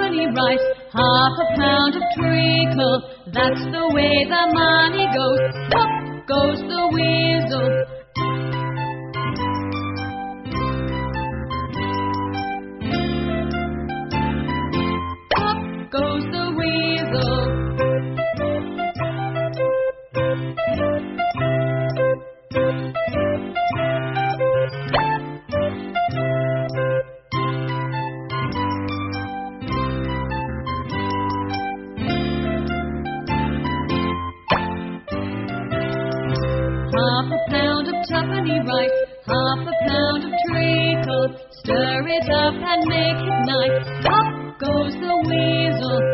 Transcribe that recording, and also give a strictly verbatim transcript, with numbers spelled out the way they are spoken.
twopenny rice, half a pound of treacle. That's the way the money goes. Pop goes the weasel. Pop goes the weasel. Half a pound of twopenny rice, half a pound of treacle. Stir it up and make it nice. Pop goes the weasel.